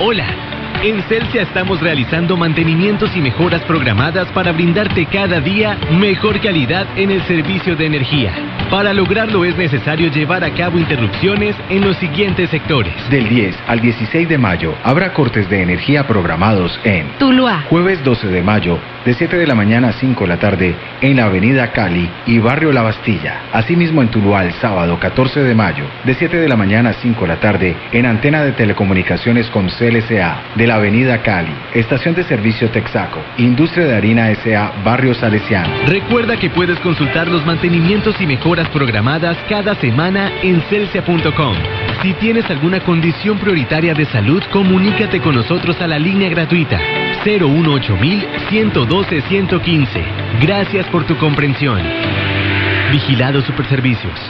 Hola. En Celsia estamos realizando mantenimientos y mejoras programadas para brindarte cada día mejor calidad en el servicio de energía. Para lograrlo es necesario llevar a cabo interrupciones en los siguientes sectores. Del 10 al 16 de mayo habrá cortes de energía programados en Tuluá. Jueves 12 de mayo, de 7 de la mañana a 5 de la tarde, en la avenida Cali y barrio La Bastilla. Asimismo en Tuluá el sábado 14 de mayo, de 7 de la mañana a 5 de la tarde, en antena de telecomunicaciones con CLSA, de la avenida Cali, estación de servicio Texaco, industria de harina S.A., barrio Salesiano. Recuerda que puedes consultar los mantenimientos y mejoras programadas cada semana en celsia.com. Si tienes alguna condición prioritaria de salud, comunícate con nosotros a la línea gratuita 018-112-115. Gracias por tu comprensión. Vigilado Superservicios.